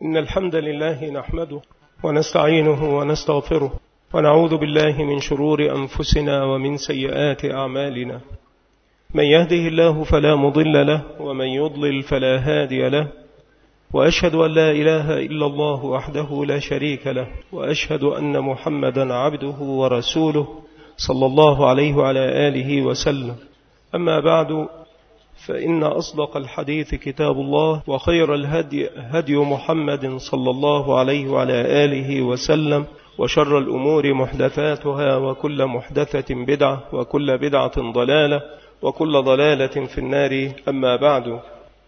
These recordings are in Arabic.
إن الحمد لله نحمده ونستعينه ونستغفره ونعوذ بالله من شرور أنفسنا ومن سيئات أعمالنا. من يهده الله فلا مضل له ومن يضلل فلا هادي له، وأشهد أن لا إله إلا الله وحده لا شريك له، وأشهد أن محمدا عبده ورسوله صلى الله عليه وعلى آله وسلم. أما بعد، فإن أصدق الحديث كتاب الله، وخير الهدي هدي محمد صلى الله عليه وعلى آله وسلم، وشر الأمور محدثاتها، وكل محدثة بدعة، وكل بدعة ضلالة، وكل ضلالة في النار. أما بعد،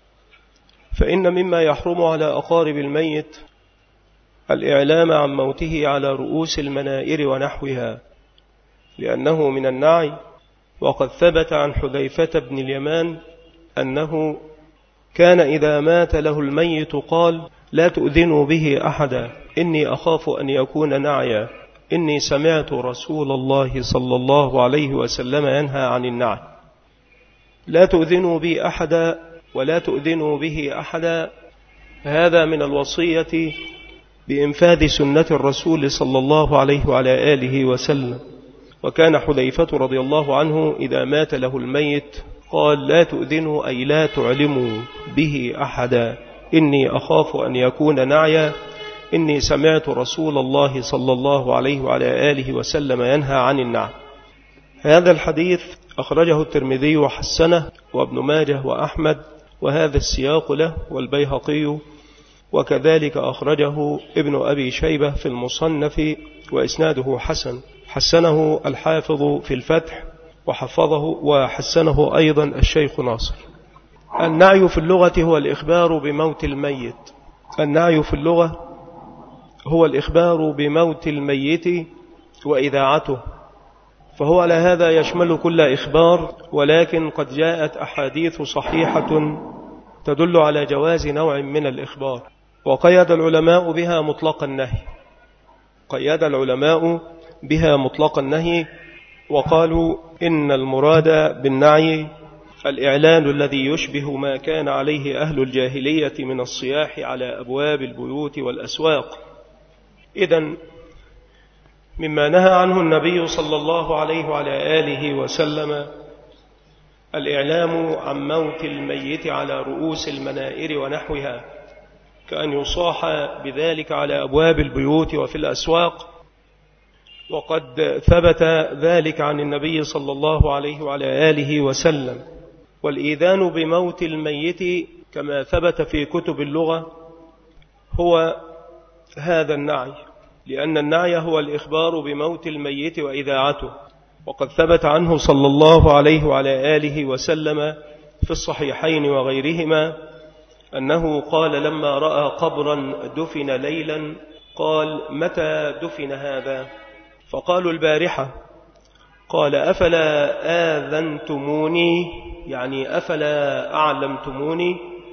فإن مما يحرم على أقارب الميت الإعلام عن موته على رؤوس المنائر ونحوها، لأنه من النعي. وقد ثبت عن حذيفة بن اليمان أنه كان إذا مات له الميت قال: لا تؤذنوا به أحدا، إني أخاف أن يكون نعيا، إني سمعت رسول الله صلى الله عليه وسلم ينهى عن النعي. لا تؤذنوا بي أحدا ولا تؤذنوا به أحدا، هذا من الوصية بإنفاذ سنة الرسول صلى الله عليه وعلى آله وسلم. وكان حذيفة رضي الله عنه إذا مات له الميت قال: لا تؤذنوا أي لا تعلموا به أحدا، إني أخاف أن يكون نعيا، إني سمعت رسول الله صلى الله عليه وعلى آله وسلم ينهى عن النعي. هذا الحديث أخرجه الترمذي وحسنه، وابن ماجه وأحمد، وهذا السياق له، والبيهقي، وكذلك أخرجه ابن أبي شيبة في المصنف، وإسناده حسن، حسنه الحافظ في الفتح، وحفظه وحسنه أيضا الشيخ ناصر. النعي في اللغة هو الإخبار بموت الميت. النعي في اللغة هو الإخبار بموت الميت وإذاعته، فهو على هذا يشمل كل إخبار، ولكن قد جاءت أحاديث صحيحة تدل على جواز نوع من الإخبار. وقيد العلماء بها مطلق النهي، قيد العلماء بها مطلق النهي، وقالوا إن المراد بالنعي الإعلان الذي يشبه ما كان عليه أهل الجاهلية من الصياح على أبواب البيوت والأسواق. إذن مما نهى عنه النبي صلى الله عليه وعلى آله وسلم الإعلام عن موت الميت على رؤوس المنائر ونحوها، كأن يصاح بذلك على أبواب البيوت وفي الأسواق. وقد ثبت ذلك عن النبي صلى الله عليه وعلى آله وسلم. والإيذان بموت الميت كما ثبت في كتب اللغة هو هذا النعي، لأن النعي هو الإخبار بموت الميت وإذاعته. وقد ثبت عنه صلى الله عليه وعلى آله وسلم في الصحيحين وغيرهما أنه قال لما رأى قبرا دفن ليلا قال: متى دفن هذا؟ فقالوا: البارحة. قال: أفلا آذنتموني، يعني أفلا أعلمتموني؟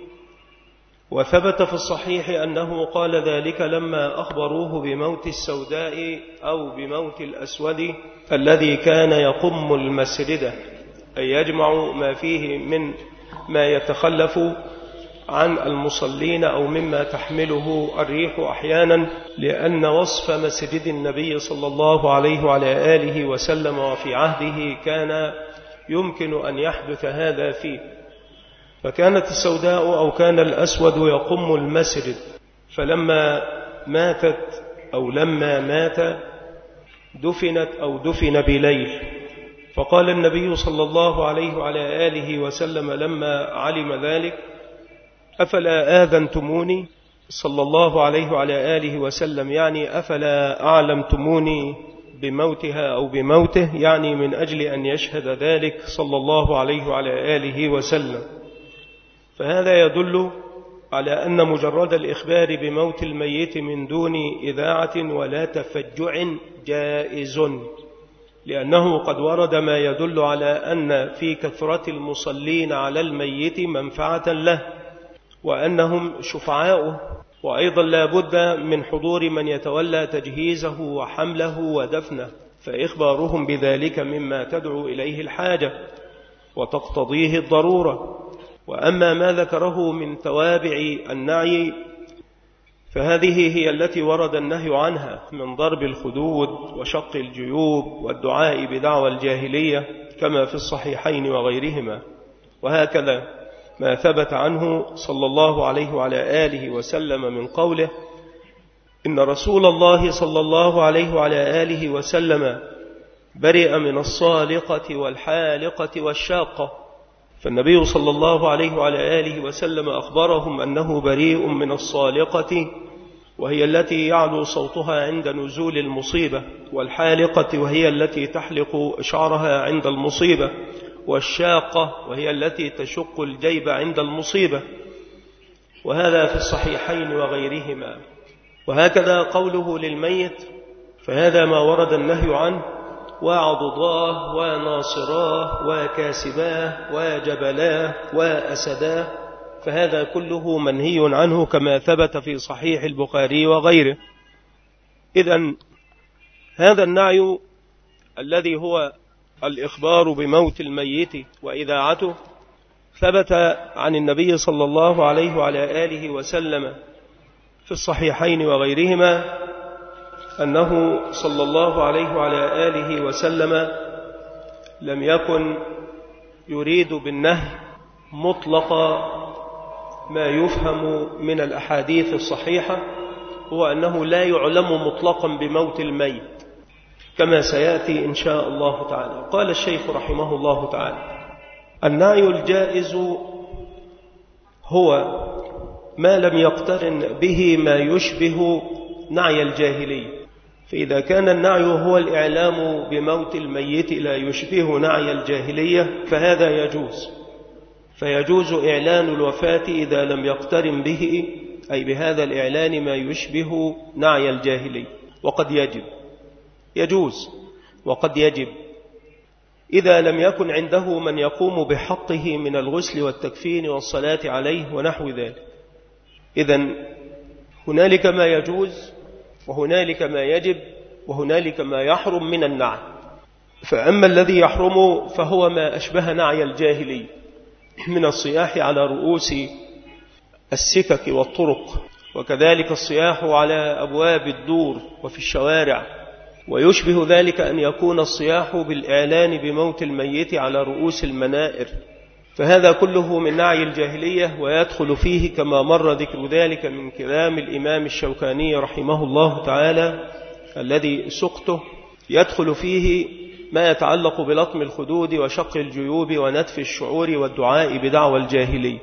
وثبت في الصحيح أنه قال ذلك لما أخبروه بموت السوداء أو بموت الأسود الذي كان يقم المسجد، أي يجمع ما فيه من ما يتخلف عن المصلين أو مما تحمله الريح أحيانا، لأن وصف مسجد النبي صلى الله عليه وعلى آله وسلم وفي عهده كان يمكن أن يحدث هذا فيه. فكانت السوداء أو كان الأسود يقم المسجد، فلما ماتت أو لما مات دفنت أو دفن بليل. فقال النبي صلى الله عليه وعلى آله وسلم لما علم ذلك: أفلا آذنتموني؟ صلى الله عليه وعلى آله وسلم يعني أفلا أعلمتموني بموتها أو بموته، يعني من أجل أن يشهد ذلك صلى الله عليه وعلى آله وسلم. فهذا يدل على أن مجرد الإخبار بموت الميت من دون إذاعة ولا تفجع جائز، لأنه قد ورد ما يدل على أن في كثرة المصلين على الميت منفعة له، وأنهم شفعاؤه. وأيضا لا بد من حضور من يتولى تجهيزه وحمله ودفنه، فإخبارهم بذلك مما تدعو إليه الحاجة وتقتضيه الضرورة. وأما ما ذكره من توابع النعي فهذه هي التي ورد النهي عنها من ضرب الخدود وشق الجيوب والدعاء بدعوى الجاهلية كما في الصحيحين وغيرهما. وهكذا ما ثبت عنه صلى الله عليه وعلى آله وسلم من قوله: إن رسول الله صلى الله عليه وعلى آله وسلم برئ من الصالقة والحالقة والشاقة. فالنبي صلى الله عليه وعلى آله وسلم أخبرهم أنه بريء من الصالقة، وهي التي يعلو صوتها عند نزول المصيبة، والحالقة وهي التي تحلق شعرها عند المصيبة، والشاقة وهي التي تشق الجيب عند المصيبة. وهذا في الصحيحين وغيرهما. وهكذا قوله للميت، فهذا ما ورد النهي عنه: وعضضاه وناصراه وكاسباه وجبلاه وأسداه. فهذا كله منهي عنه كما ثبت في صحيح البخاري وغيره. إذن هذا النعي الذي هو الإخبار بموت الميت وإذاعته ثبت عن النبي صلى الله عليه وعلى آله وسلم في الصحيحين وغيرهما أنه صلى الله عليه وعلى آله وسلم لم يكن يريد بالنهي مطلق ما يفهم من الأحاديث الصحيحة، هو أنه لا يعلم مطلقا بموت الميت كما سيأتي إن شاء الله تعالى. قال الشيخ رحمه الله تعالى: النعي الجائز هو ما لم يقترن به ما يشبه نعي الجاهلية. فإذا كان النعي هو الإعلام بموت الميت لا يشبه نعي الجاهلية فهذا يجوز، فيجوز إعلان الوفاة إذا لم يقترن به، أي بهذا الإعلان، ما يشبه نعي الجاهلية. وقد يجوز وقد يجب إذا لم يكن عنده من يقوم بحقه من الغسل والتكفين والصلاة عليه ونحو ذلك. إذن هنالك ما يجوز وهنالك ما يجب وهنالك ما يحرم من النعي. فأما الذي يحرم فهو ما أشبه نعي الجاهلي من الصياح على رؤوس السكك والطرق، وكذلك الصياح على أبواب الدور وفي الشوارع. ويشبه ذلك أن يكون الصياح بالإعلان بموت الميت على رؤوس المنائر، فهذا كله من نعي الجاهلية، ويدخل فيه كما مر ذكر ذلك من كلام الإمام الشوكاني رحمه الله تعالى الذي سقته، يدخل فيه ما يتعلق بلطم الخدود وشق الجيوب ونتف الشعور والدعاء بدعوى الجاهلية.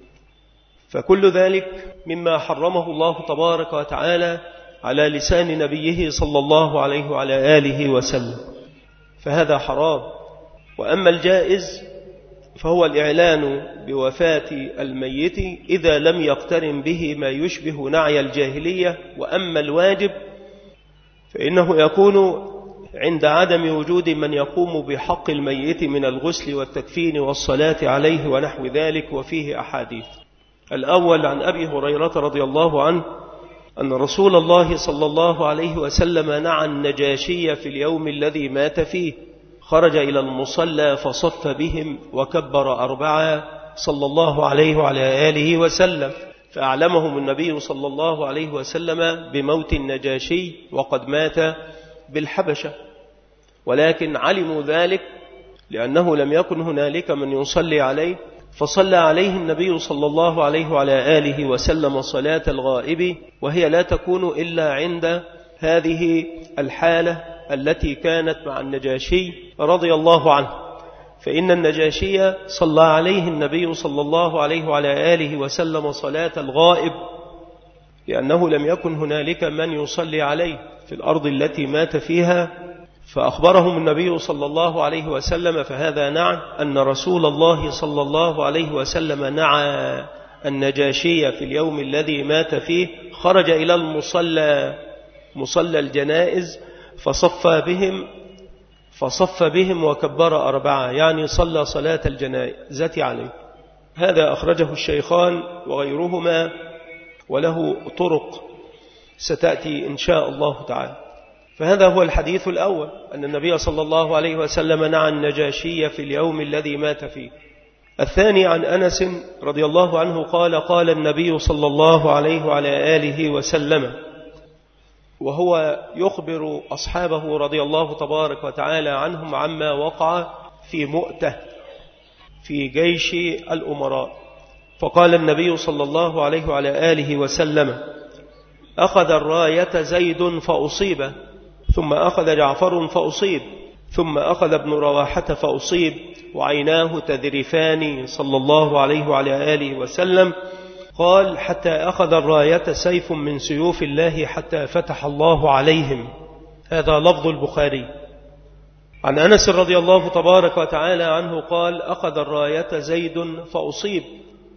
فكل ذلك مما حرمه الله تبارك وتعالى على لسان نبيه صلى الله عليه وعلى آله وسلم، فهذا حرام. وأما الجائز فهو الإعلان بوفاة الميت إذا لم يقترن به ما يشبه نعي الجاهلية. وأما الواجب فإنه يكون عند عدم وجود من يقوم بحق الميت من الغسل والتكفين والصلاة عليه ونحو ذلك، وفيه أحاديث. الأول عن أبي هريرة رضي الله عنه أن رسول الله صلى الله عليه وسلم نعى النجاشي في اليوم الذي مات فيه، خرج إلى المصلى فصف بهم وكبر 4 صلى الله عليه وعلى آله وسلم، فأعلمهم النبي صلى الله عليه وسلم بموت النجاشي وقد مات بالحبشة، ولكن علموا ذلك لأنه لم يكن هنالك من يصلي عليه، فصلى عليه النبي صلى الله عليه وعلى آله وسلم صلاة الغائب، وهي لا تكون إلا عند هذه الحالة التي كانت مع النجاشي رضي الله عنه. فإن النجاشي صلى عليه النبي صلى الله عليه وعلى آله وسلم صلاة الغائب لأنه لم يكن هنالك من يصلي عليه في الأرض التي مات فيها، فأخبرهم النبي صلى الله عليه وسلم. فهذا نعى أن رسول الله صلى الله عليه وسلم نعى النجاشي في اليوم الذي مات فيه، خرج إلى المصلى، مصلى الجنائز، فصف بهم وكبر 4، يعني صلى صلاة الجنازة عليه. هذا أخرجه الشيخان وغيرهما، وله طرق ستأتي إن شاء الله تعالى. فهذا هو الحديث الأول، أن النبي صلى الله عليه وسلم نعى النجاشي في اليوم الذي مات فيه. الثاني عن أنس رضي الله عنه قال قال النبي صلى الله عليه وعلى آله وسلم، وهو يخبر أصحابه رضي الله تبارك وتعالى عنهم عما وقع في مؤتة في جيش الأمراء. فقال النبي صلى الله عليه وعلى آله وسلم: أخذ الراية زيد فأصيب، ثم أخذ جعفر فأصيب، ثم أخذ ابن رواحة فأصيب، وعيناه تذرفان صلى الله عليه وعلى آله وسلم. قال: حتى أخذ الراية سيف من سيوف الله حتى فتح الله عليهم. هذا لفظ البخاري. عن أنس رضي الله تبارك وتعالى عنه قال: أخذ الراية زيد فأصيب،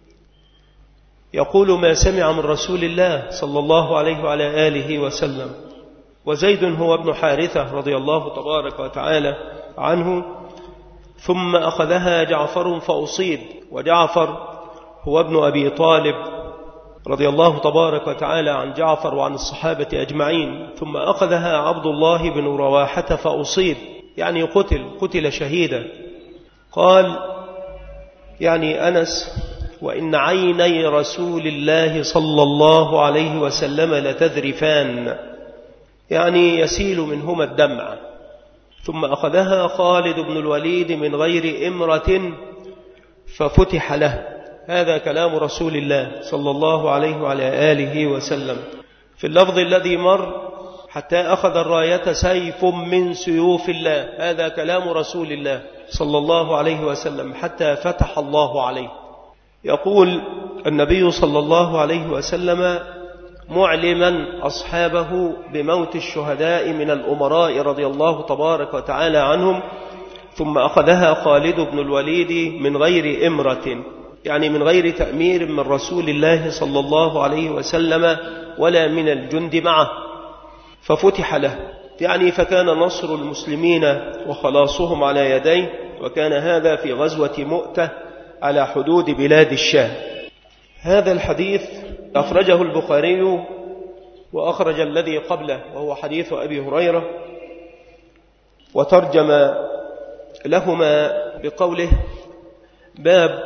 يقول ما سمع من رسول الله صلى الله عليه وعلى آله وسلم. وزيد هو ابن حارثة رضي الله تبارك وتعالى عنه. ثم أخذها جعفر فأصيب، وجعفر هو ابن أبي طالب رضي الله تبارك وتعالى عن جعفر وعن الصحابة أجمعين. ثم أخذها عبد الله بن رواحة فأصيب، يعني قتل شهيدا. قال يعني أنس: وإن عيني رسول الله صلى الله عليه وسلم لتذرفان، يعني يسيل منهما الدمع. ثم أخذها خالد بن الوليد من غير إمرة ففتح له. هذا كلام رسول الله صلى الله عليه وعلى آله وسلم. في اللفظ الذي مر: حتى أخذ الراية سيف من سيوف الله، هذا كلام رسول الله صلى الله عليه وسلم، حتى فتح الله عليه. يقول النبي صلى الله عليه وسلم معلما أصحابه بموت الشهداء من الأمراء رضي الله تبارك وتعالى عنهم: ثم أخذها خالد بن الوليد من غير إمرة، يعني من غير تأمير من رسول الله صلى الله عليه وسلم ولا من الجند معه، ففتح له، يعني فكان نصر المسلمين وخلاصهم على يديه. وكان هذا في غزوة مؤتة على حدود بلاد الشام. هذا الحديث أخرجه البخاري وأخرج الذي قبله وهو حديث أبي هريرة، وترجم لهما بقوله: باب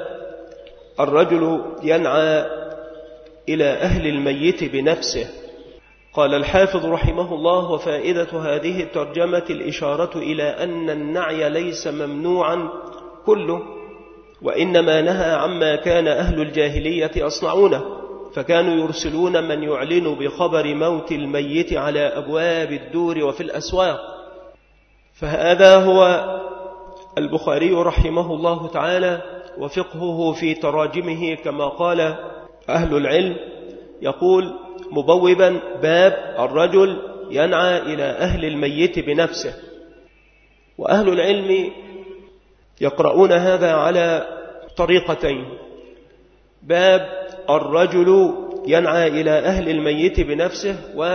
الرجل ينعى إلى أهل الميت بنفسه. قال الحافظ رحمه الله: وفائدة هذه الترجمة الإشارة إلى أن النعي ليس ممنوعا كله، وإنما نهى عما كان أهل الجاهلية يصنعونه، فكانوا يرسلون من يعلن بخبر موت الميت على أبواب الدور وفي الأسواق. فهذا هو البخاري رحمه الله تعالى وفقهه في تراجمه، كما قال أهل العلم، يقول مبوبا: باب الرجل ينعى إلى أهل الميت بنفسه. وأهل العلم يقرؤون هذا على طريقتين: باب الرجل ينعى إلى أهل الميت بنفسه،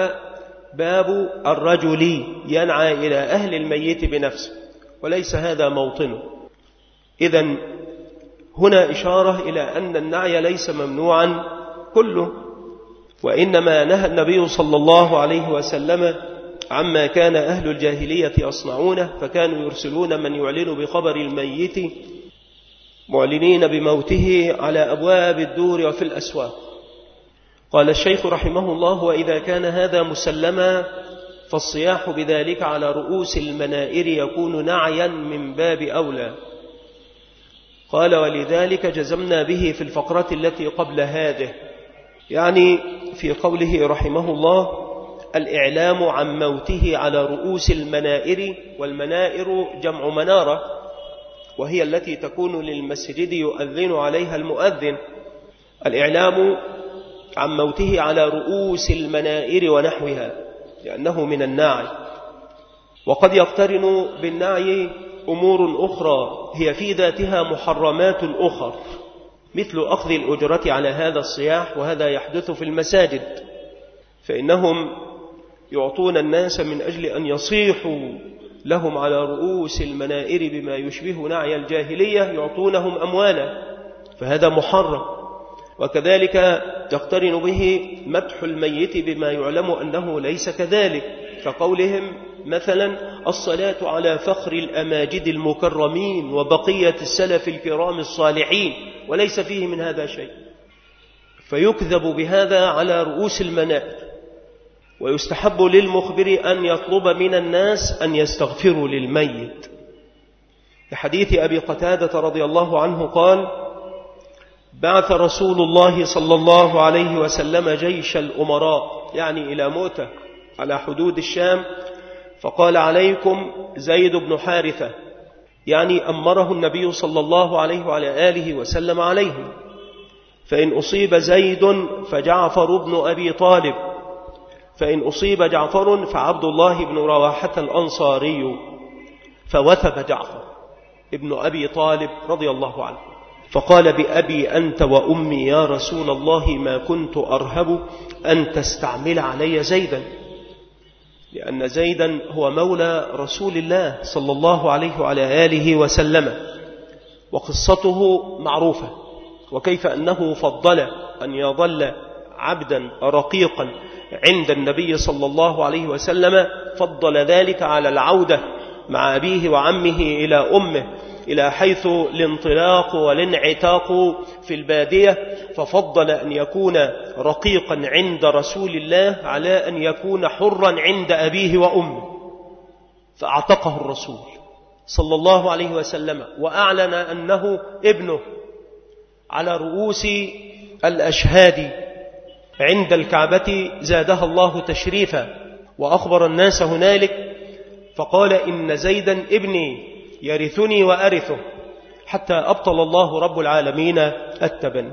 وباب الرجل ينعى إلى أهل الميت بنفسه، وليس هذا موطنه. إذن هنا إشارة إلى أن النعي ليس ممنوعا كله، وإنما نهى النبي صلى الله عليه وسلم عما كان أهل الجاهلية يصنعونه، فكانوا يرسلون من يعلن بخبر الميت معلنين بموته على أبواب الدور وفي الأسواق. قال الشيخ رحمه الله: وإذا كان هذا مسلما فالصياح بذلك على رؤوس المنائر يكون نعيا من باب أولى. قال: ولذلك جزمنا به في الفقرة التي قبل هذه، يعني في قوله رحمه الله: الإعلام عن موته على رؤوس المنائر. والمنائر جمع منارة، وهي التي تكون للمسجد يؤذن عليها المؤذن. الإعلام عن موته على رؤوس المنائر ونحوها، لأنه من النعي. وقد يقترن بالنعي أمور أخرى هي في ذاتها محرمات أخر، مثل أخذ الأجرة على هذا الصياح، وهذا يحدث في المساجد، فإنهم يعطون الناس من أجل أن يصيحوا لهم على رؤوس المنائر بما يشبه نعي الجاهلية، يعطونهم أموالا، فهذا محرم. وكذلك يقترن به مدح الميت بما يعلم أنه ليس كذلك، كقولهم مثلا الصلاة على فخر الأماجد المكرمين وبقية السلف الكرام الصالحين، وليس فيه من هذا شيء، فيكذب بهذا على رؤوس المنائر. ويستحب للمخبر أن يطلب من الناس أن يستغفروا للميت، لحديث أبي قتادة رضي الله عنه قال: بعث رسول الله صلى الله عليه وسلم جيش الأمراء، يعني إلى مؤتة على حدود الشام، فقال: عليكم زيد بن حارثة، يعني أمره النبي صلى الله عليه وعلى آله وسلم عليهم، فإن أصيب زيد فجعفر بن أبي طالب، فإن أصيب جعفر فعبد الله بن رواحة الأنصاري. فوثب جعفر ابن أبي طالب رضي الله عنه فقال: بأبي أنت وأمي يا رسول الله ما كنت أرهب أن تستعمل علي زيدا، لأن زيدا هو مولى رسول الله صلى الله عليه وعلى آله وسلم، وقصته معروفة، وكيف أنه فضل أن يظل عبدا رقيقا عند النبي صلى الله عليه وسلم، فضل ذلك على العودة مع أبيه وعمه إلى أمه، إلى حيث الانطلاق والانعتاق في البادية، ففضل أن يكون رقيقا عند رسول الله على أن يكون حرا عند أبيه وأمه، فأعتقه الرسول صلى الله عليه وسلم وأعلن أنه ابنه على رؤوس الأشهاد عند الكعبة زادها الله تشريفا، وأخبر الناس هنالك فقال: إن زيدا ابني يرثني وأرثه، حتى أبطل الله رب العالمين التبن.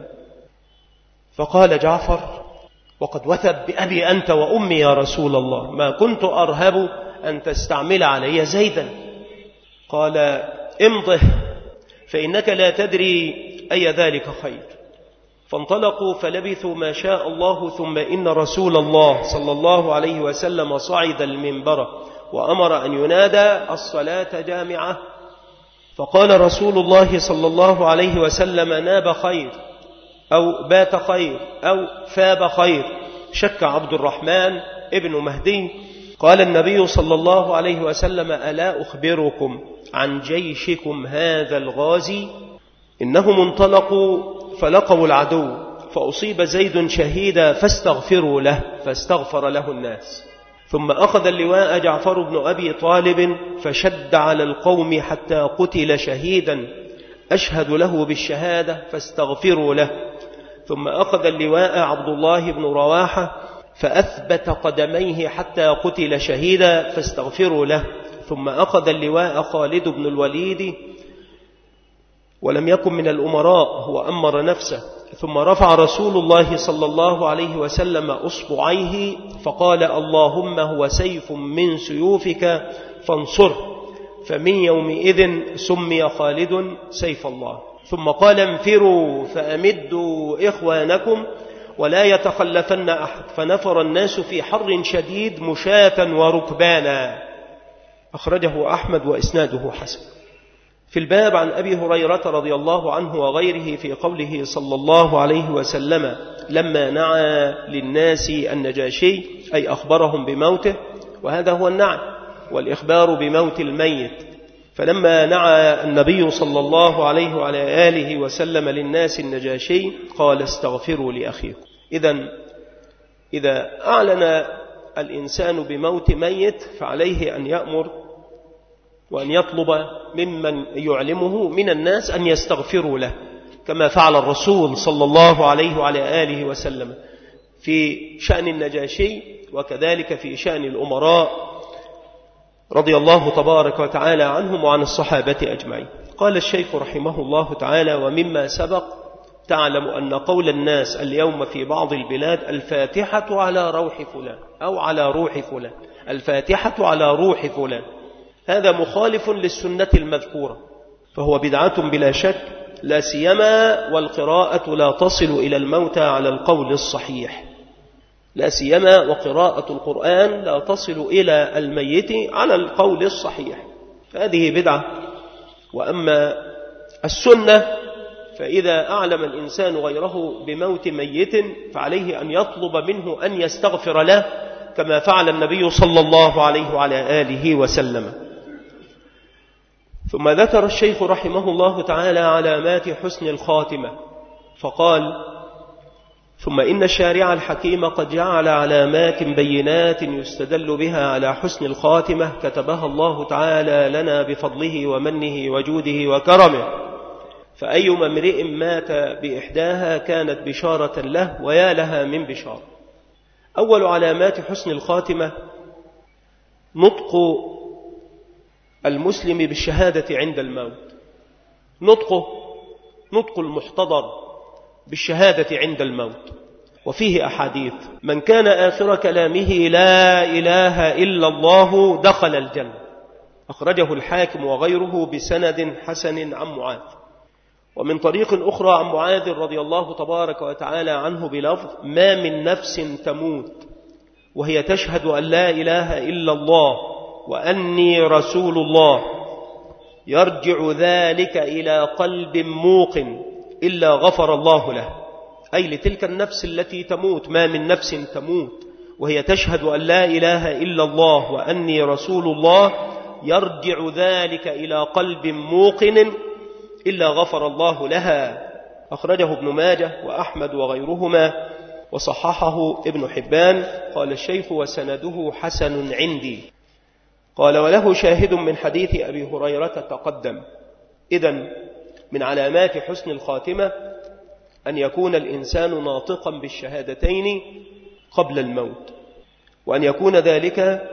فقال جعفر وقد وثب: بأبي أنت وأمي يا رسول الله ما كنت أرهب أن تستعمل علي زيدا. قال: امضه فإنك لا تدري أي ذلك خير. فانطلقوا فلبثوا ما شاء الله، ثم إن رسول الله صلى الله عليه وسلم صعد المنبر وأمر أن ينادى: الصلاة جامعة. فقال رسول الله صلى الله عليه وسلم: ناب خير أو بات خير أو ثاب خير، شك عبد الرحمن ابن مهدي. قال النبي صلى الله عليه وسلم: ألا أخبركم عن جيشكم هذا الغازي؟ إنهم انطلقوا فلقوا العدو، فأصيب زيد شهيدا فاستغفروا له، فاستغفر له الناس. ثم أخذ اللواء جعفر بن أبي طالب فشد على القوم حتى قتل شهيدا أشهد له بالشهادة، فاستغفروا له. ثم أخذ اللواء عبد الله بن رواحة فأثبت قدميه حتى قتل شهيدا، فاستغفروا له. ثم أخذ اللواء خالد بن الوليد ولم يكن من الأمراء، هو أمر نفسه. ثم رفع رسول الله صلى الله عليه وسلم أصبعيه فقال: اللهم هو سيف من سيوفك فانصره. فمن يومئذ سمي خالد سيف الله. ثم قال: انفروا فأمدوا إخوانكم ولا يتخلفن أحد. فنفر الناس في حر شديد مشاة وركبانا. أخرجه أحمد وإسناده حسن. في الباب عن أبي هريرة رضي الله عنه وغيره في قوله صلى الله عليه وسلم لما نعى للناس النجاشي، أي أخبرهم بموته، وهذا هو النعي والإخبار بموت الميت. فلما نعى النبي صلى الله عليه وعلى آله وسلم للناس النجاشي قال: استغفروا لأخيكم. إذا أعلن الإنسان بموت ميت فعليه أن يأمر وأن يطلب ممن يعلمه من الناس أن يستغفروا له، كما فعل الرسول صلى الله عليه وعلى آله وسلم في شأن النجاشي، وكذلك في شأن الأمراء رضي الله تبارك وتعالى عنهم وعن الصحابة أجمعين. قال الشيخ رحمه الله تعالى: ومما سبق تعلم أن قول الناس اليوم في بعض البلاد الفاتحة على روح فلان أو على روح فلان، الفاتحة على روح فلان، هذا مخالف للسنة المذكورة، فهو بدعة بلا شك، لا سيما والقراءة لا تصل إلى الموتى على القول الصحيح، لا سيما وقراءة القرآن لا تصل إلى الميت على القول الصحيح، فهذه بدعة. وأما السنة فإذا أعلم الإنسان غيره بموت ميت فعليه أن يطلب منه أن يستغفر له كما فعل النبي صلى الله عليه وعلى آله وسلم. ثم ذكر الشيخ رحمه الله تعالى علامات حسن الخاتمة فقال: ثم إن الشارع الحكيم قد جعل علامات بينات يستدل بها على حسن الخاتمة كتبها الله تعالى لنا بفضله ومنه وجوده وكرمه، فأيما امرئ مات بإحداها كانت بشارة له ويا لها من بشارة. أول علامات حسن الخاتمة نطق المسلم بالشهادة عند الموت. نطق المحتضر بالشهادة عند الموت. وفيه أحاديث: من كان آخر كلامه لا إله إلا الله دخل الجنة، أخرجه الحاكم وغيره بسند حسن عن معاذ. ومن طريق أخرى عن معاذ رضي الله تبارك وتعالى عنه بلفظ: ما من نفس تموت وهي تشهد أن لا إله إلا الله وأني رسول الله يرجع ذلك إلى قلب موقن إلا غفر الله له. أي لتلك النفس التي تموت، ما من نفس تموت وهي تشهد أن لا إله إلا الله وأني رسول الله يرجع ذلك إلى قلب موقن إلا غفر الله لها. أخرجه ابن ماجه وأحمد وغيرهما وصححه ابن حبان. قال الشيخ: وسنده حسن عندي. قال: وله شاهد من حديث أبي هريرة تقدم. إذن من علامات حسن الخاتمة أن يكون الإنسان ناطقا بالشهادتين قبل الموت، وأن يكون ذلك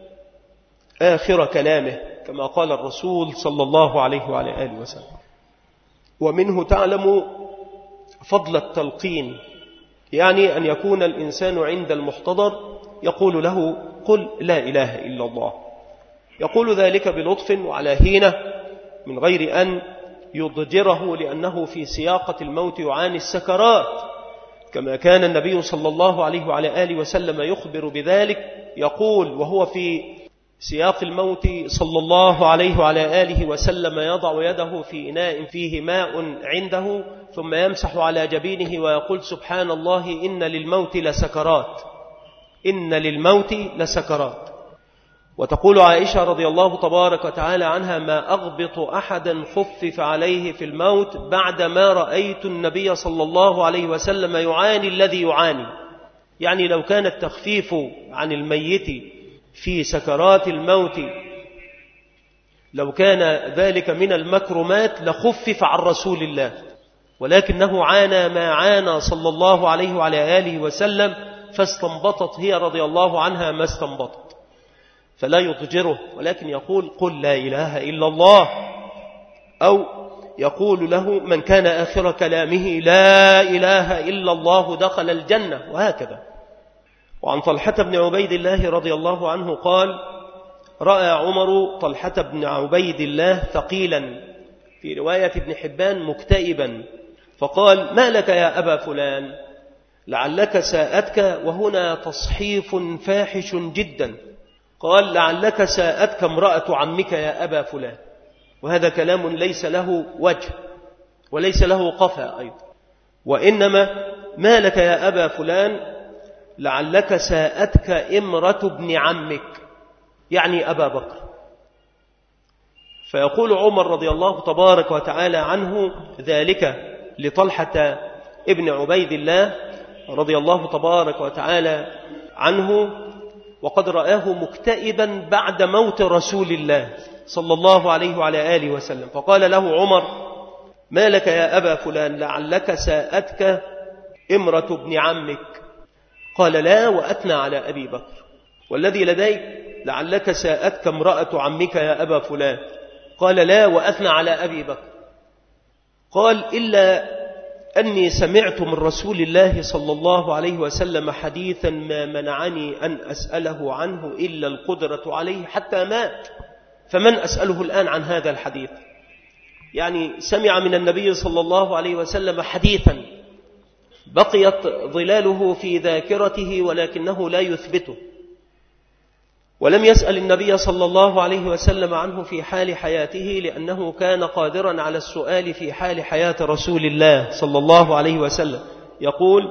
آخر كلامه كما قال الرسول صلى الله عليه وعلى آله وسلم. ومنه تعلم فضل التلقين، يعني أن يكون الإنسان عند المحتضر يقول له: قل لا إله إلا الله. يقول ذلك بلطف وعلى هينة من غير أن يضجره، لأنه في سياقة الموت يعاني السكرات، كما كان النبي صلى الله عليه وعلى آله وسلم يخبر بذلك. يقول وهو في سياق الموت صلى الله عليه وعلى آله وسلم: يضع يده في إناء فيه ماء عنده ثم يمسح على جبينه ويقول: سبحان الله إن للموت لسكرات، إن للموت لسكرات. وتقول عائشة رضي الله تبارك وتعالى عنها: ما أغبط أحدا خفف عليه في الموت بعدما رأيت النبي صلى الله عليه وسلم يعاني الذي يعاني. يعني لو كان التخفيف عن الميت في سكرات الموت، لو كان ذلك من المكرمات لخفف عن رسول الله، ولكنه عانى ما عانى صلى الله عليه وعلى آله وسلم، فاستنبطت هي رضي الله عنها ما استنبطت، فلا يضجره، ولكن يقول: قل لا إله إلا الله. أو يقول له: من كان آخر كلامه لا إله إلا الله دخل الجنة، وهكذا. وعن طلحة بن عبيد الله رضي الله عنه قال: رأى عمر طلحة بن عبيد الله ثقيلا، في رواية ابن حبان مكتئبا، فقال: ما لك يا أبا فلان؟ لعلك ساءتك، وهنا تصحيف فاحش جدا. قال: لعلك ساءتك امرأة عمك يا أبا فلان. وهذا كلام ليس له وجه وليس له قفا أيضا، وإنما ما لك يا أبا فلان لعلك ساءتك امرأة ابن عمك، يعني أبا بكر. فيقول عمر رضي الله تبارك وتعالى عنه ذلك لطلحة ابن عبيد الله رضي الله تبارك وتعالى عنه، وقد رآه مكتئبا بعد موت رسول الله صلى الله عليه وعلى آله وسلم، فقال له عمر: ما لك يا أبا فلان لعلك ساءتك امرأة ابن عمك؟ قال: لا، وأثنى على أبي بكر. والذي لديك لعلك ساءتك امرأة عمك يا أبا فلان؟ قال: لا، وأثنى على أبي بكر. قال: إلا أني سمعت من رسول الله صلى الله عليه وسلم حديثا ما منعني أن أسأله عنه إلا القدرة عليه حتى مات، فمن أسأله الآن عن هذا الحديث؟ يعني سمع من النبي صلى الله عليه وسلم حديثا بقيت ظلاله في ذاكرته ولكنه لا يثبته، ولم يسأل النبي صلى الله عليه وسلم عنه في حال حياته، لأنه كان قادرا على السؤال في حال حياة رسول الله صلى الله عليه وسلم. يقول: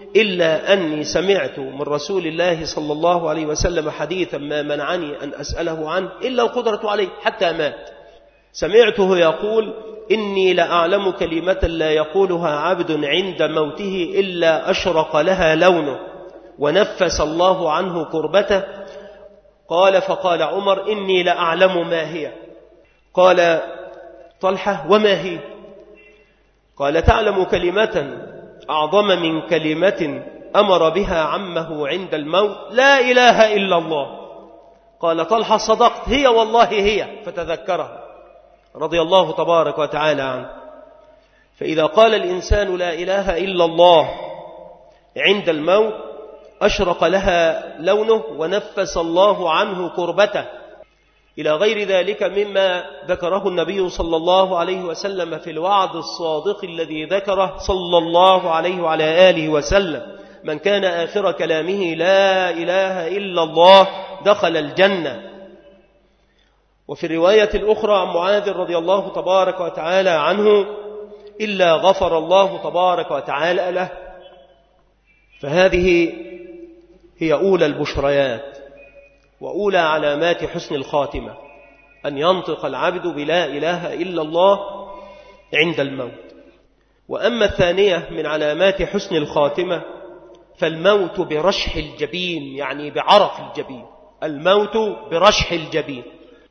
إلا أني سمعت من رسول الله صلى الله عليه وسلم حديثا ما منعني أن أسأله عنه إلا القدرة عليه حتى مات. سمعته يقول: إني لأعلم كلمة لا يقولها عبد عند موته إلا أشرق لها لونه ونفس الله عنه كربته. قال: فقال عمر: إني لأعلم ما هي. قال طلحة: وما هي؟ قال: تعلم كلمة أعظم من كلمة أمر بها عمه عند الموت: لا إله إلا الله. قال طلحة: صدقت، هي والله هي. فتذكرها رضي الله تبارك وتعالى عنه. فإذا قال الإنسان لا إله إلا الله عند الموت أشرق لها لونه ونفس الله عنه كربته، إلى غير ذلك مما ذكره النبي صلى الله عليه وسلم في الوعد الصادق الذي ذكره صلى الله عليه وعلى آله وسلم: من كان آخر كلامه لا إله إلا الله دخل الجنة. وفي الرواية الأخرى عن معاذ رضي الله تبارك وتعالى عنه: إلا غفر الله تبارك وتعالى له. فهذه هي أولى البشريات وأولى علامات حسن الخاتمة، أن ينطق العبد بلا إله إلا الله عند الموت. وأما الثانية من علامات حسن الخاتمة فالموت برشح الجبين، يعني بعرق الجبين، الموت برشح الجبين.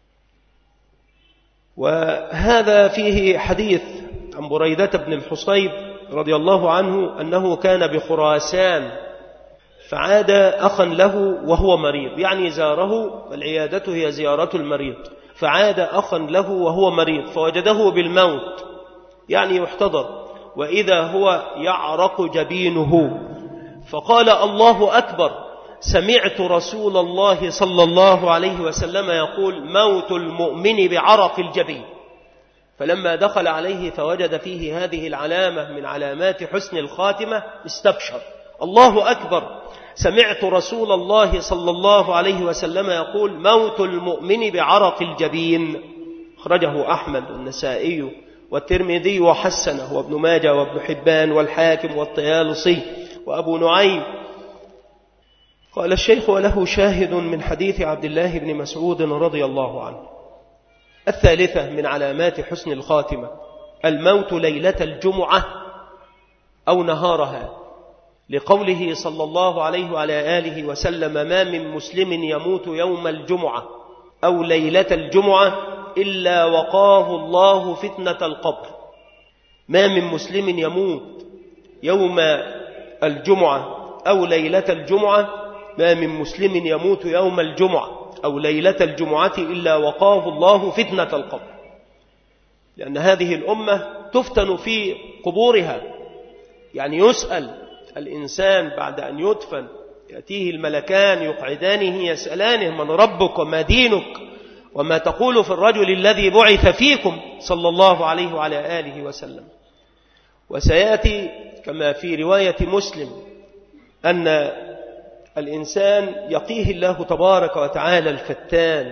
وهذا فيه حديث عن بريدة بن الحصيب رضي الله عنه أنه كان بخراسان فعاد أخا له وهو مريض، يعني زاره، والعيادة هي زيارة المريض، فعاد أخا له وهو مريض فوجده بالموت، يعني يحتضر، وإذا هو يعرق جبينه، فقال: الله أكبر، سمعت رسول الله صلى الله عليه وسلم يقول: موت المؤمن بعرق الجبين. فلما دخل عليه فوجد فيه هذه العلامة من علامات حسن الخاتمة استبشر: الله أكبر، سمعت رسول الله صلى الله عليه وسلم يقول: موت المؤمن بعرق الجبين. أخرجه أحمد والنسائي والترمذي وحسنه وابن ماجه وابن حبان والحاكم والطيالسي وأبو نعيم. قال الشيخ: وله شاهد من حديث عبد الله بن مسعود رضي الله عنه. الثالثة من علامات حسن الخاتمة الموت ليلة الجمعة أو نهارها، لقوله صلى الله عليه وعلى آله وسلم: ما من مسلم يموت يوم الجمعة أو ليلة الجمعة إلا وقاه الله فتنة القبر. ما من مسلم يموت يوم الجمعة أو ليلة الجمعة، ما من مسلم يموت يوم الجمعة أو ليلة الجمعة إلا وقاه الله فتنة القبر، لأن هذه الأمة تفتن في قبورها، يعني يسأل الإنسان بعد أن يدفن، يأتيه الملكان يقعدانه يسألانه: من ربك وما دينك وما تقول في الرجل الذي بعث فيكم صلى الله عليه وعلى آله وسلم. وسيأتي كما في رواية مسلم أن الإنسان يقيه الله تبارك وتعالى الفتان،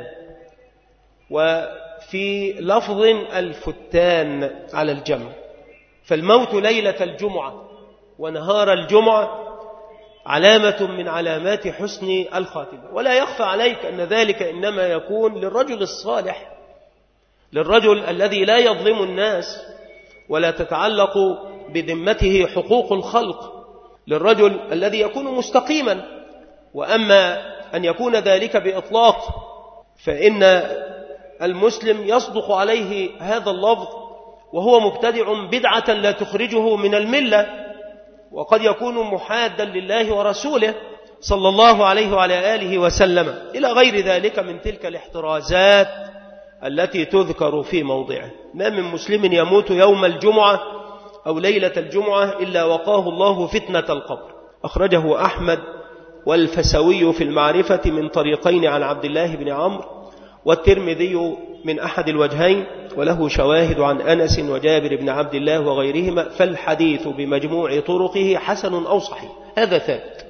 وفي لفظ الفتان على الجمع. فالموت ليلة الجمعة ونهار الجمعة علامة من علامات حسن الخاتمة. ولا يخفى عليك أن ذلك إنما يكون للرجل الصالح، للرجل الذي لا يظلم الناس ولا تتعلق بذمته حقوق الخلق، للرجل الذي يكون مستقيما. وأما أن يكون ذلك بإطلاق فإن المسلم يصدق عليه هذا اللفظ وهو مبتدع بدعة لا تخرجه من الملة، وقد يكون محادا لله ورسوله صلى الله عليه وعلى آله وسلم، إلى غير ذلك من تلك الاحترازات التي تذكر في موضعه. ما من مسلم يموت يوم الجمعة أو ليلة الجمعة إلا وقاه الله فتنة القبر. أخرجه أحمد والفسوي في المعرفة من طريقين عن عبد الله بن عمرو، والترمذي من أحد الوجهين، وله شواهد عن أنس وجابر بن عبد الله وغيرهما، فالحديث بمجموع طرقه حسن أو صحيح. هذا ثابت.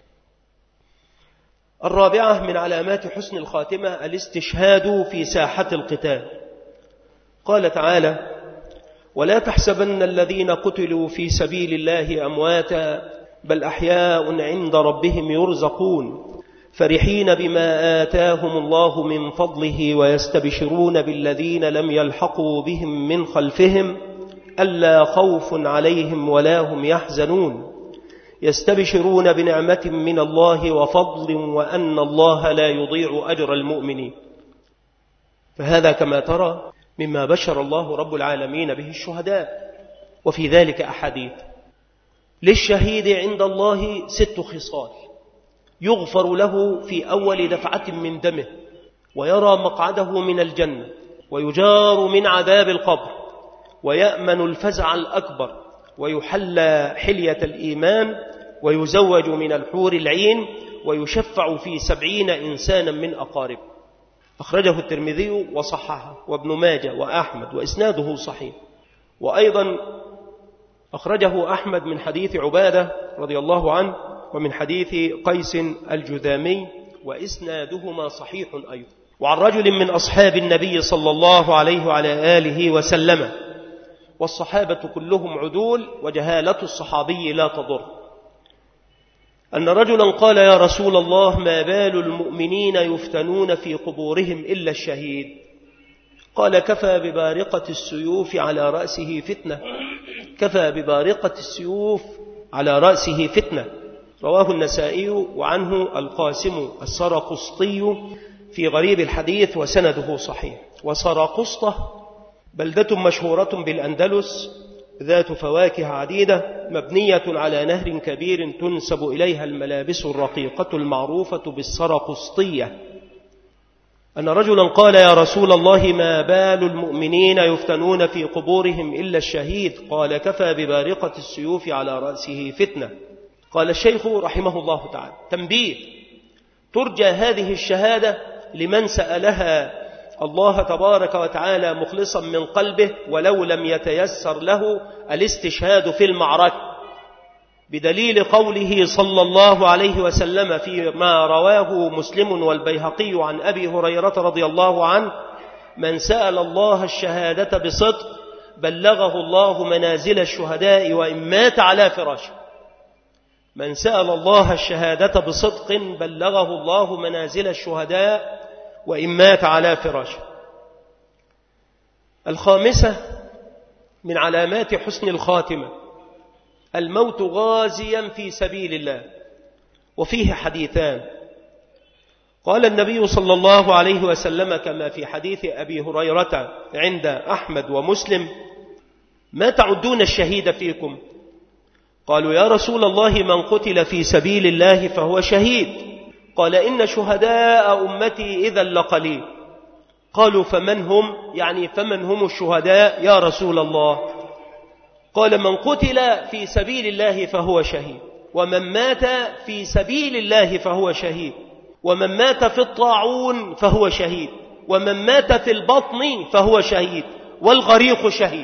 الرابعة من علامات حسن الخاتمة الاستشهاد في ساحة القتال. قال تعالى: ولا تحسبن الذين قتلوا في سبيل الله أمواتا بل أحياء عند ربهم يرزقون فرحين بما آتاهم الله من فضله ويستبشرون بالذين لم يلحقوا بهم من خلفهم ألا خوف عليهم ولا هم يحزنون يستبشرون بنعمة من الله وفضل وأن الله لا يضيع أجر المؤمنين. فهذا كما ترى مما بشر الله رب العالمين به الشهداء. وفي ذلك أحاديث. للشهيد عند الله 6 خصال: يغفر له في أول دفعة من دمه، ويرى مقعده من الجنة، ويجار من عذاب القبر، ويأمن الفزع الأكبر، ويحلى حلية الإيمان، ويزوج من الحور العين، ويشفع في 70 إنسانا من أقاربه. أخرجه الترمذي وصححه وابن ماجه وأحمد وإسناده صحيح. وأيضا أخرجه أحمد من حديث عبادة رضي الله عنه ومن حديث قيس الجذامي وإسنادهما صحيح أيضا. وعن رجل من أصحاب النبي صلى الله عليه وعلى آله وسلم، والصحابة كلهم عدول وجهالة الصحابي لا تضر، أن رجلا قال: يا رسول الله، ما بال المؤمنين يفتنون في قبورهم إلا الشهيد؟ قال: كفى ببارقة السيوف على رأسه فتنة. كفى ببارقة السيوف على رأسه فتنة. رواه النسائي وعنه القاسم السرقسطي في غريب الحديث وسنده صحيح. وسرقسطة بلدة مشهورة بالأندلس ذات فواكه عديدة مبنية على نهر كبير تنسب إليها الملابس الرقيقة المعروفة بالسرقسطية. أن رجلا قال: يا رسول الله، ما بال المؤمنين يفتنون في قبورهم إلا الشهيد؟ قال: كفى ببارقة السيوف على رأسه فتنة. قال الشيخ رحمه الله تعالى: تنبيه: ترجى هذه الشهادة لمن سألها الله تبارك وتعالى مخلصا من قلبه ولو لم يتيسر له الاستشهاد في المعركة، بدليل قوله صلى الله عليه وسلم فيما رواه مسلم والبيهقي عن أبي هريرة رضي الله عنه: من سأل الله الشهادة بصدق بلغه الله منازل الشهداء وإن مات على فراشه. من سأل الله الشهادة بصدق بلغه الله منازل الشهداء وإن مات على فراشه. الخامسة من علامات حسن الخاتمة: الموت غازيا في سبيل الله. وفيه حديثان. قال النبي صلى الله عليه وسلم كما في حديث أبي هريرة عند أحمد ومسلم: ما تعدون الشهيد فيكم؟ قالوا: يا رسول الله، من قتل في سبيل الله فهو شهيد. قال: إن شهداء أمتي إذا لقليل. قالوا: فمن هم؟ يعني فمن هم الشهداء يا رسول الله؟ قال: من قتل في سبيل الله فهو شهيد، ومن مات في سبيل الله فهو شهيد، ومن مات في الطاعون فهو شهيد، ومن مات في البطن فهو شهيد، والغريق شهيد.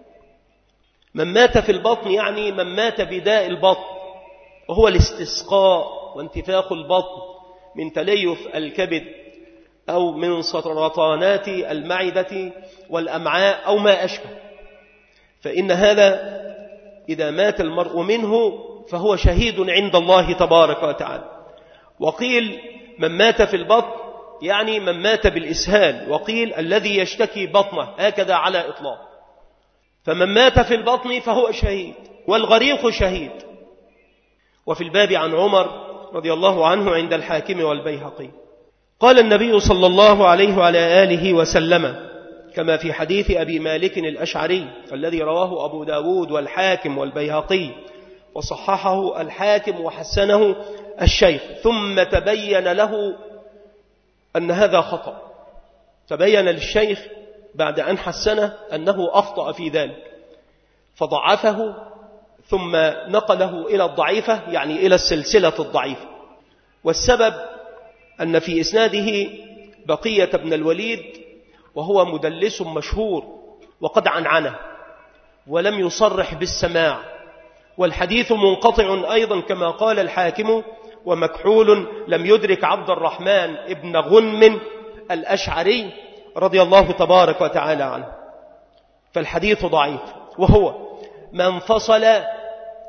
من مات في البطن يعني من مات بداء البطن، وهو الاستسقاء وانتفاخ البطن من تليف الكبد أو من سرطانات المعدة والأمعاء أو ما أشبه. فإن هذا إذا مات المرء منه فهو شهيد عند الله تبارك وتعالى. وقيل من مات في البطن يعني من مات بالإسهال، وقيل الذي يشتكي بطنه، هكذا على إطلاق. فمن مات في البطن فهو شهيد، والغريق شهيد. وفي الباب عن عمر رضي الله عنه عند الحاكم والبيهقي قال النبي صلى الله عليه وعلى آله وسلم كما في حديث أبي مالك الأشعري الذي رواه أبو داود والحاكم والبيهقي وصححه الحاكم وحسنه الشيخ: ثم تبين له أن هذا خطأ. تبين للشيخ بعد أن حسنه أنه أخطأ في ذلك، فضعفه ثم نقله إلى الضعيفة، يعني إلى السلسلة الضعيفة. والسبب أن في إسناده بقية بن الوليد، وهو مدلس مشهور وقد عنعنه ولم يصرح بالسماع، والحديث منقطع أيضا كما قال الحاكم، ومكحول لم يدرك عبد الرحمن ابن غنم الأشعري رضي الله تبارك وتعالى عنه. فالحديث ضعيف، وهو ما انفصل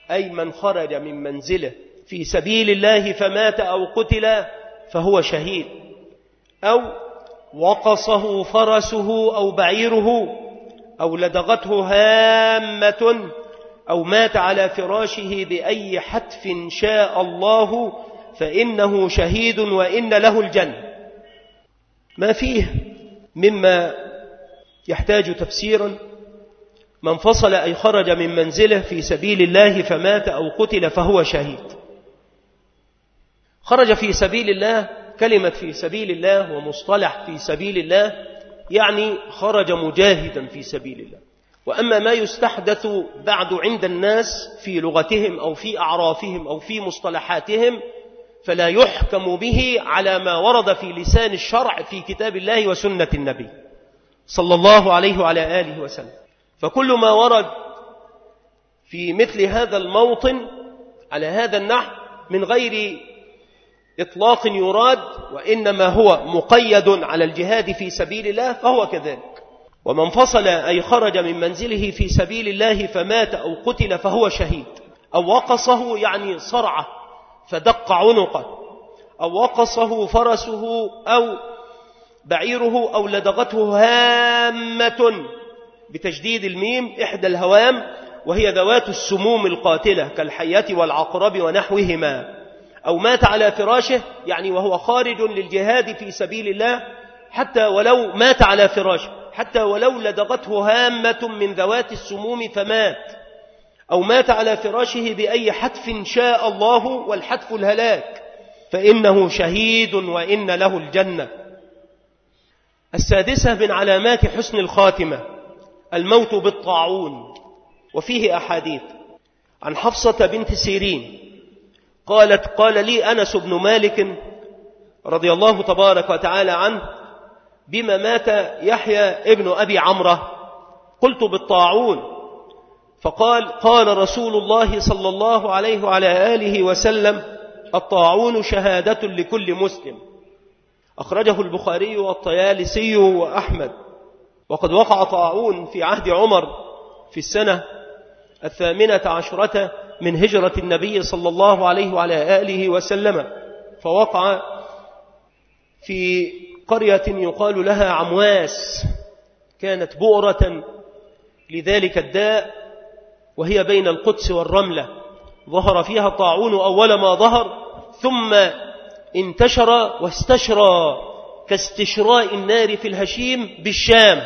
أي من خرج من منزله في سبيل الله فمات أو قتل فهو شهيد، أو وقصه فرسه أو بعيره، أو لدغته هامة، أو مات على فراشه بأي حتف شاء الله فإنه شهيد وإن له الجنة. ما فيه مما يحتاج تفسيرا. من فصل أي خرج من منزله في سبيل الله فمات أو قتل فهو شهيد. خرج في سبيل الله، كلمة في سبيل الله ومصطلح في سبيل الله يعني خرج مجاهدا في سبيل الله. وأما ما يستحدث بعد عند الناس في لغتهم أو في أعرافهم أو في مصطلحاتهم فلا يحكم به على ما ورد في لسان الشرع في كتاب الله وسنة النبي صلى الله عليه وعلى آله وسلم. فكل ما ورد في مثل هذا الموطن على هذا النحو من غير إطلاق يراد، وإنما هو مقيد على الجهاد في سبيل الله فهو كذلك. ومن فصل أي خرج من منزله في سبيل الله فمات أو قتل فهو شهيد، أو وقصه يعني صرعه فدق عنقه، أو وقصه فرسه أو بعيره، أو لدغته هامة بتشديد الميم إحدى الهوام وهي ذوات السموم القاتلة كالحية والعقرب ونحوهما، أو مات على فراشه يعني وهو خارج للجهاد في سبيل الله حتى ولو مات على فراشه، حتى ولو لدغته هامة من ذوات السموم فمات، أو مات على فراشه بأي حتف شاء الله، والحتف الهلاك، فإنه شهيد وإن له الجنة. السادسة من علامات حسن الخاتمة الموت بالطاعون. وفيه أحاديث عن حفصة بنت سيرين قالت: قال لي أنس بن مالك رضي الله تبارك وتعالى عنه: بما مات يحيى ابن أبي عمرة؟ قلت: بالطاعون. فقال: قال رسول الله صلى الله عليه وعلى آله وسلم: الطاعون شهادة لكل مسلم. أخرجه البخاري والطيالسي وأحمد. وقد وقع طاعون في عهد عمر في السنة 18 من هجرة النبي صلى الله عليه وعلى آله وسلم، فوقع في قرية يقال لها عمواس، كانت بؤرة لذلك الداء وهي بين القدس والرملة. ظهر فيها الطاعون أول ما ظهر، ثم انتشر واستشرى كاستشراء النار في الهشيم بالشام.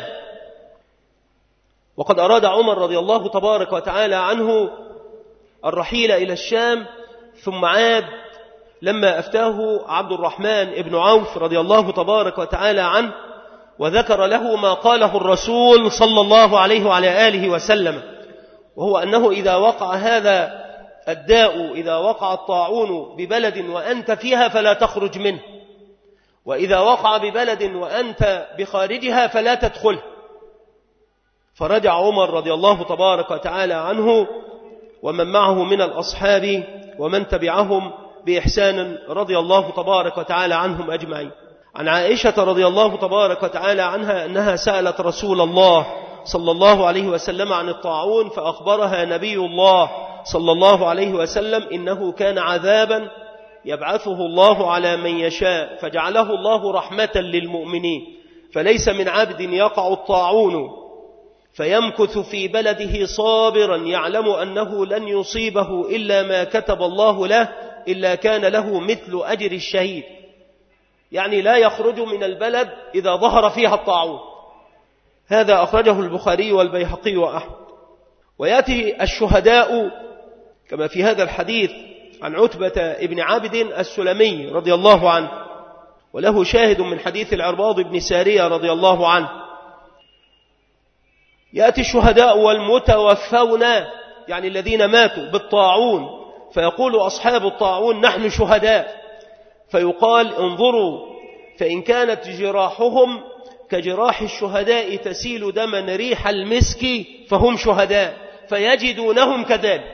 وقد أراد عمر رضي الله تبارك وتعالى عنه الرحيل إلى الشام، ثم عاد لما أفتاه عبد الرحمن بن عوف رضي الله تبارك وتعالى عنه، وذكر له ما قاله الرسول صلى الله عليه وعلى آله وسلم، وهو أنه إذا وقع هذا الداء، إذا وقع الطاعون ببلد وأنت فيها فلا تخرج منه، وإذا وقع ببلد وأنت بخارجها فلا تدخل. فرجع عمر رضي الله تبارك وتعالى عنه ومن معه من الأصحاب ومن تبعهم بإحسان رضي الله تبارك وتعالى عنهم أجمعين. عن عائشة رضي الله تبارك وتعالى عنها أنها سألت رسول الله صلى الله عليه وسلم عن الطاعون، فأخبرها نبي الله صلى الله عليه وسلم إنه كان عذابا يبعثه الله على من يشاء، فجعله الله رحمة للمؤمنين، فليس من عبد يقع الطاعون فيمكث في بلده صابرا يعلم أنه لن يصيبه إلا ما كتب الله له إلا كان له مثل أجر الشهيد، يعني لا يخرج من البلد إذا ظهر فيها الطاعون. هذا أخرجه البخاري والبيهقي وأحمد. ويأتي الشهداء كما في هذا الحديث عن عتبة ابن عابد السلمي رضي الله عنه، وله شاهد من حديث العرباض بن سارية رضي الله عنه. يأتي الشهداء والمتوفون يعني الذين ماتوا بالطاعون، فيقول أصحاب الطاعون: نحن شهداء، فيقال: انظروا فإن كانت جراحهم كجراح الشهداء تسيل دما ريح المسك فهم شهداء، فيجدونهم كذلك.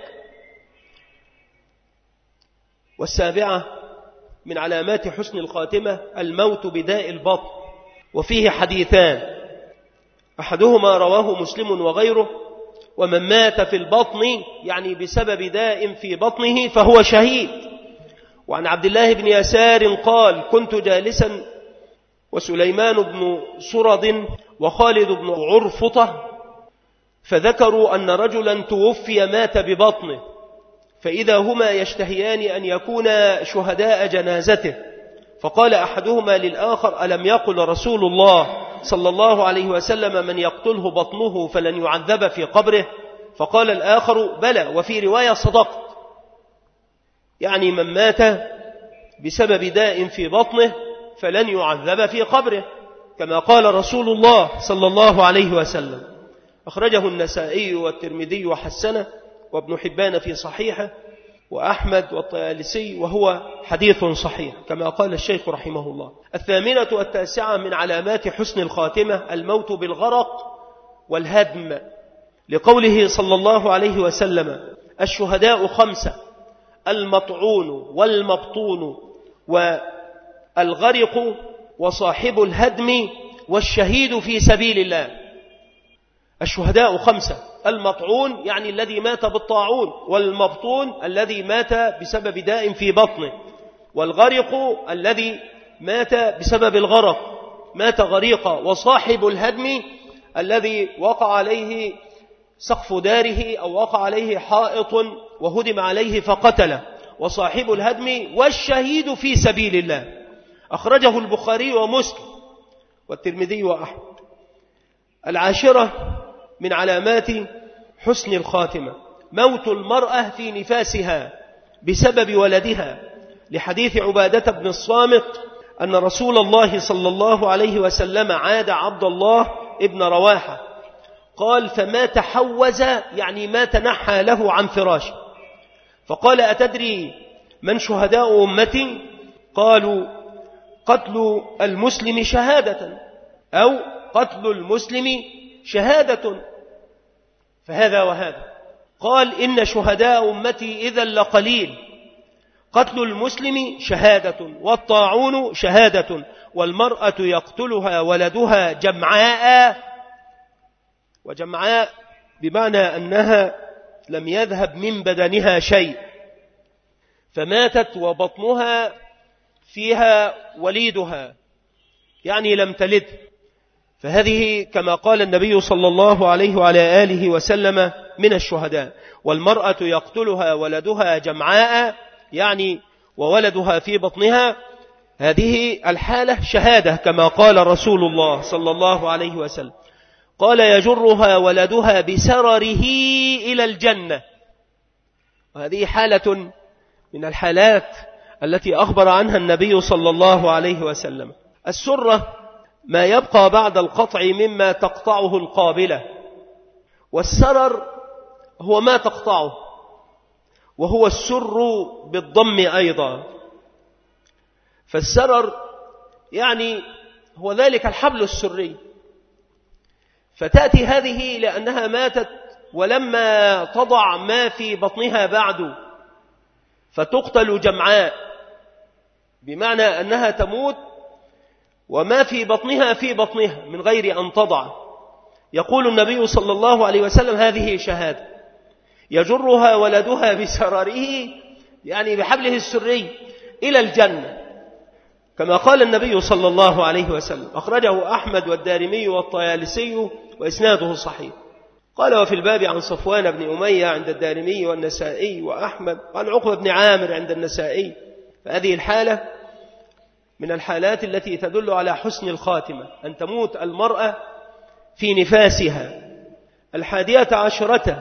والسابعة من علامات حسن الخاتمة الموت بداء البطن. وفيه حديثان، أحدهما رواه مسلم وغيره ومن مات في البطن يعني بسبب داء في بطنه فهو شهيد. وعن عبد الله بن يسار قال كنت جالسا وسليمان بن صرد وخالد بن عرفطة فذكروا أن رجلا توفي مات ببطنه، فإذا هما يشتهيان أن يكونا شهداء جنازته، فقال أحدهما للآخر ألم يقل رسول الله صلى الله عليه وسلم من يقتله بطنه فلن يعذب في قبره؟ فقال الآخر بلى، وفي رواية صدقت، يعني من مات بسبب داء في بطنه فلن يعذب في قبره كما قال رسول الله صلى الله عليه وسلم. أخرجه النسائي والترمذي وحسنه وابن حبان في صحيحه وأحمد والطيالسي، وهو حديث صحيح كما قال الشيخ رحمه الله. 8 من علامات حسن الخاتمة الموت بالغرق والهدم، لقوله صلى الله عليه وسلم الشهداء 5: المطعون والمبطون والغرق وصاحب الهدم والشهيد في سبيل الله. الشهداء 5: المطعون يعني الذي مات بالطاعون، والمبطون الذي مات بسبب داء في بطنه، والغرق الذي مات بسبب الغرق مات غريقا، وصاحب الهدم الذي وقع عليه سقف داره أو وقع عليه حائط وهدم عليه فقتله، وصاحب الهدم والشهيد في سبيل الله. أخرجه البخاري ومسلم والترمذي وأحمد. 10 من علامات حسن الخاتمة موت المرأة في نفاسها بسبب ولدها، لحديث عبادة بن الصامت أن رسول الله صلى الله عليه وسلم عاد عبد الله ابن رواحة قال فما تحوز يعني ما تنحى له عن فراشه، فقال أتدري من شهداء أمتي؟ قالوا قتل المسلم شهادة أو قتل المسلم شهادة، فهذا وهذا. قال إن شهداء أمتي إذا لقليل، قتل المسلم شهادة والطاعون شهادة والمرأة يقتلها ولدها جمعاء، وجمعاء بمعنى أنها لم يذهب من بدنها شيء فماتت وبطنها فيها وليدها يعني لم تلد، فهذه كما قال النبي صلى الله عليه وعلى آله وسلم من الشهداء. والمرأة يقتلها ولدها جمعاء يعني وولدها في بطنها، هذه الحالة شهادة كما قال رسول الله صلى الله عليه وسلم. قال يجرها ولدها بسرره إلى الجنة، وهذه حالة من الحالات التي أخبر عنها النبي صلى الله عليه وسلم. السرة ما يبقى بعد القطع مما تقطعه القابلة، والسرر هو ما تقطعه، وهو السر بالضم أيضا. فالسرر يعني هو ذلك الحبل السري، فتأتي هذه لأنها ماتت ولما تضع ما في بطنها بعد فتقتل جمعاء، بمعنى أنها تموت وما في بطنها في بطنها من غير أن تضع. يقول النبي صلى الله عليه وسلم هذه شهادة. يجرها ولدها بسرره يعني بحبله السري إلى الجنة كما قال النبي صلى الله عليه وسلم. أخرجه أحمد والدارمي والطيالسي وإسناده صحيح. قال وفي الباب عن صفوان بن أمية عند الدارمي والنسائي وأحمد، وعن عقبة بن عامر عند النسائي. فهذه الحالة من الحالات التي تدل على حسن الخاتمة، أن تموت المرأة في نفاسها. 11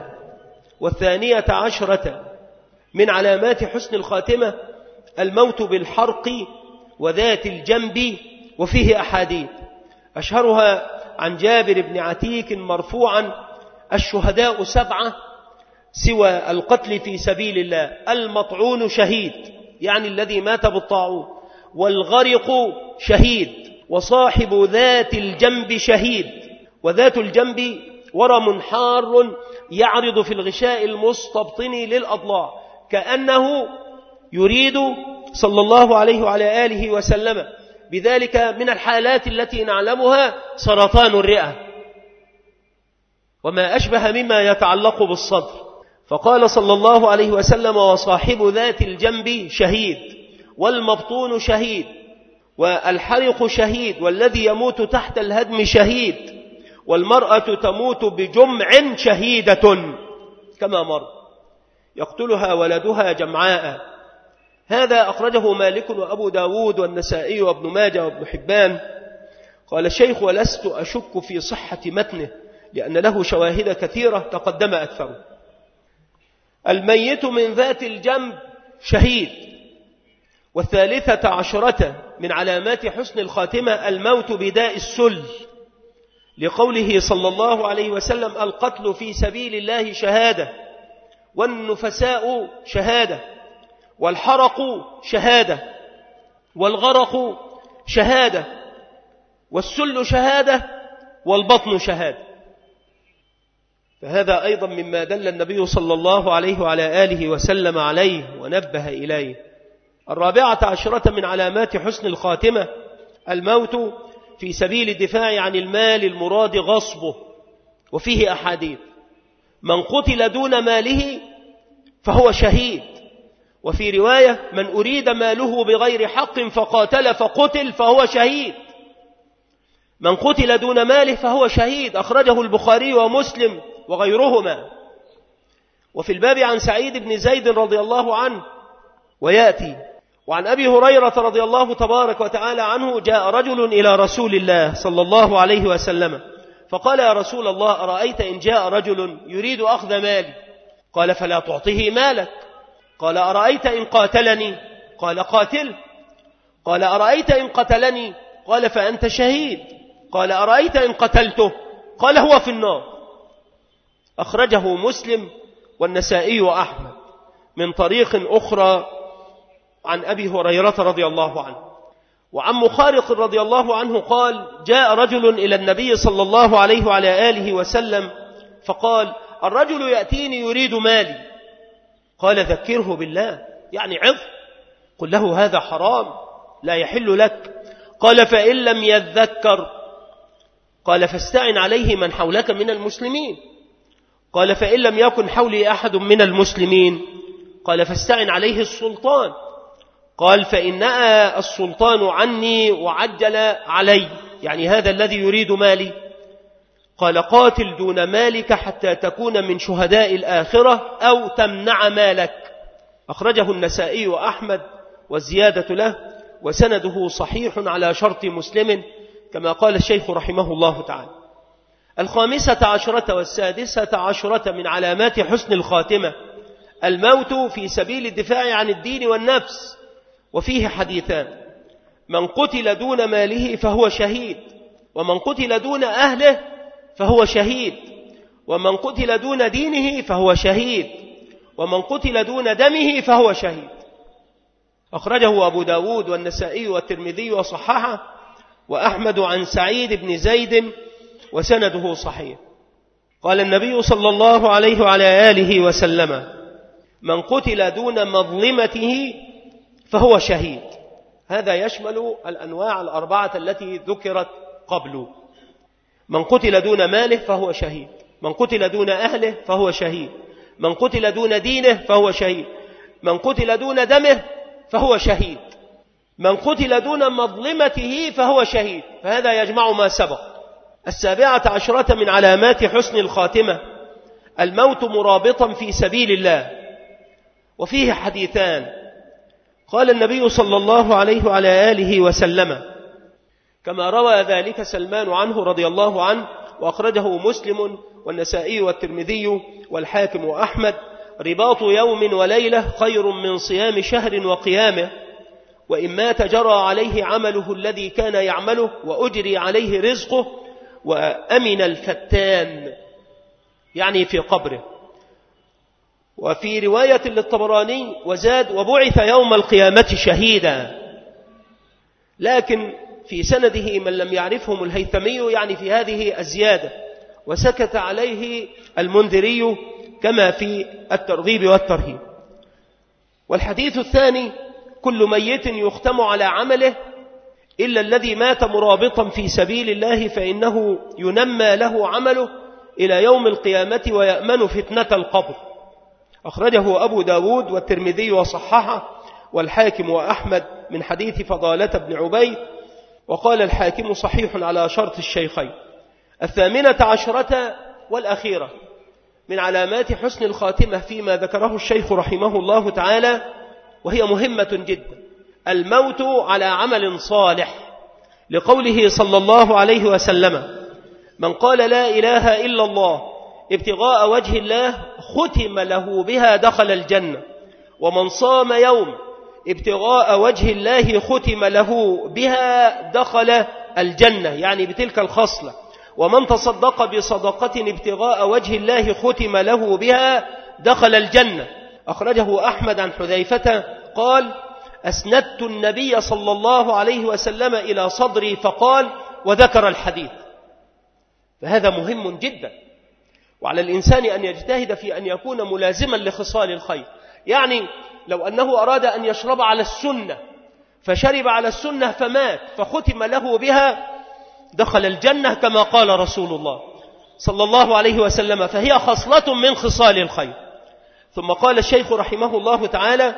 و12 من علامات حسن الخاتمة الموت بالحرق وذات الجنب، وفيه أحاديث أشهرها عن جابر بن عتيك مرفوعا الشهداء 7 سوى القتل في سبيل الله: المطعون شهيد يعني الذي مات بالطاعون، والغرق شهيد، وصاحب ذات الجنب شهيد. وذات الجنب ورم حار يعرض في الغشاء المستبطن للأضلاع، كأنه يريد صلى الله عليه وعلى آله وسلم بذلك من الحالات التي نعلمها سرطان الرئة، وما أشبه مما يتعلق بالصدر. فقال صلى الله عليه وسلم: وصاحب ذات الجنب شهيد، والمبطون شهيد، والحرق شهيد، والذي يموت تحت الهدم شهيد، والمرأة تموت بجمع شهيدة كما مر، يقتلها ولدها جمعاء. هذا أخرجه مالك وأبو داود والنسائي وابن ماجه وابن حبان. قال الشيخ: ولست أشك في صحة متنه لأن له شواهد كثيرة تقدم أكثره. الميت من ذات الجنب شهيد. 13 من علامات حسن الخاتمة الموت بداء السل، لقوله صلى الله عليه وسلم: القتل في سبيل الله شهادة، والنفساء شهادة، والحرق شهادة، والغرق شهادة، والسل شهادة، والبطن شهادة. فهذا أيضا مما دل النبي صلى الله عليه وعلى آله وسلم عليه ونبه إليه. 14 من علامات حسن الخاتمة الموت في سبيل الدفاع عن المال المراد غصبه، وفيه أحاديث: من قتل دون ماله فهو شهيد، وفي رواية: من أريد ماله بغير حق فقاتل فقتل فهو شهيد. من قتل دون ماله فهو شهيد، أخرجه البخاري ومسلم وغيرهما. وفي الباب عن سعيد بن زيد رضي الله عنه ويأتي: وعن أبي هريرة رضي الله تبارك وتعالى عنه: جاء رجل إلى رسول الله صلى الله عليه وسلم فقال: يا رسول الله، أرأيت إن جاء رجل يريد أخذ مالي؟ قال: فلا تعطيه مالك. قال: أرأيت إن قاتلني؟ قال: قاتل. قال: أرأيت إن قتلني؟ قال: فأنت شهيد. قال: أرأيت إن قتلته؟ قال: هو في النار. أخرجه مسلم والنسائي وأحمد من طريق أخرى عن أبي هريرة رضي الله عنه. وعن مخارق رضي الله عنه قال: جاء رجل إلى النبي صلى الله عليه وعلى آله وسلم فقال: الرجل يأتيني يريد مالي. قال: ذكره بالله، يعني عظ، قل له هذا حرام لا يحل لك. قال: فإن لم يذكر؟ قال: فاستعن عليه من حولك من المسلمين. قال: فإن لم يكن حولي أحد من المسلمين؟ قال: فاستعن عليه السلطان. قال: فإن نأى السلطان عني وعجل علي، يعني هذا الذي يريد مالي. قال: قاتل دون مالك حتى تكون من شهداء الآخرة أو تمنع مالك. أخرجه النسائي وأحمد والزيادة له، وسنده صحيح على شرط مسلم كما قال الشيخ رحمه الله تعالى. 15 و16 من علامات حسن الخاتمة الموت في سبيل الدفاع عن الدين والنفس، وفيه حديثان: من قتل دون ماله فهو شهيد، ومن قتل دون أهله فهو شهيد، ومن قتل دون دينه فهو شهيد، ومن قتل دون دمه فهو شهيد. أخرجه أبو داود والنسائي والترمذي وصححه، وأحمد عن سعيد بن زيد وسنده صحيح. قال النبي صلى الله عليه وعلى آله وسلم: من قتل دون مظلمته فهو شهيد. هذا يشمل الأنواع 4 التي ذكرت قبل. من قتل دون ماله فهو شهيد، من قتل دون أهله فهو شهيد، من قتل دون دينه فهو شهيد، من قتل دون دمه فهو شهيد، من قتل دون مظلمته فهو شهيد. فهذا يجمع ما سبق. 17 من علامات حسن الخاتمة الموت مرابطا في سبيل الله، وفيه حديثان. قال النبي صلى الله عليه وعلى آله وسلم كما روى ذلك سلمان عنه رضي الله عنه، وأخرجه مسلم والنسائي والترمذي والحاكم وأحمد: رباط يوم وليلة خير من صيام شهر وقيامه، وإن مات جرى عليه عمله الذي كان يعمله وأجري عليه رزقه وأمن الفتان، يعني في قبره. وفي رواية للطبراني وزاد: وبعث يوم القيامة شهيدا. لكن في سنده من لم يعرفهم الهيثمي، يعني في هذه الزيادة، وسكت عليه المنذري كما في الترغيب والترهيب. والحديث الثاني: كل ميت يختم على عمله إلا الذي مات مرابطا في سبيل الله فإنه ينمى له عمله إلى يوم القيامة ويأمن فتنة القبر. أخرجه أبو داود والترمذي وصححه والحاكم وأحمد من حديث فضالة بن عبيد، وقال الحاكم صحيح على شرط الشيخين. 18 والأخيرة من علامات حسن الخاتمة فيما ذكره الشيخ رحمه الله تعالى، وهي مهمة جدا: الموت على عمل صالح، لقوله صلى الله عليه وسلم: من قال لا إله إلا الله ابتغاء وجه الله ختم له بها دخل الجنة، ومن صام يوم ابتغاء وجه الله ختم له بها دخل الجنة، يعني بتلك الخصلة، ومن تصدق بصدقة ابتغاء وجه الله ختم له بها دخل الجنة. أخرجه أحمد عن حذيفة قال: أسندت النبي صلى الله عليه وسلم إلى صدري فقال، وذكر الحديث. فهذا مهم جدا، وعلى الإنسان أن يجتهد في أن يكون ملازما لخصال الخير. يعني لو أنه أراد أن يشرب على السنة فشرب على السنة فمات فختم له بها دخل الجنة كما قال رسول الله صلى الله عليه وسلم، فهي خصلة من خصال الخير. ثم قال الشيخ رحمه الله تعالى: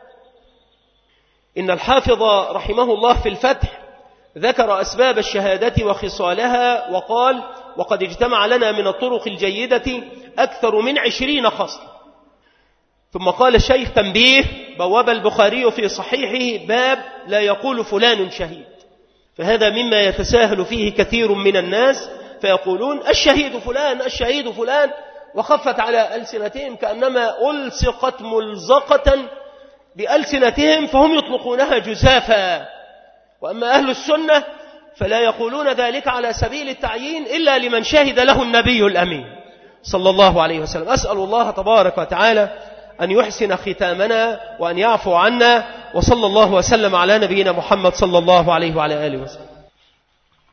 إن الحافظ رحمه الله في الفتح ذكر أسباب الشهادة وخصالها وقال: وقد اجتمع لنا من الطرق الجيدة أكثر من 20 خصلة. ثم قال الشيخ: تنبيه: بواب البخاري في صحيحه باب لا يقول فلان شهيد، فهذا مما يتساهل فيه كثير من الناس، فيقولون الشهيد فلان الشهيد فلان، وخفت على ألسنتهم كأنما ألصقت ملزقة بألسنتهم، فهم يطلقونها جزافا. وأما أهل السنة فلا يقولون ذلك على سبيل التعيين إلا لمن شهد له النبي الأمين صلى الله عليه وسلم. أسأل الله تبارك وتعالى أن يحسن ختامنا وأن يعفو عنا، وصلى الله وسلم على نبينا محمد صلى الله عليه وعلى آله وسلم.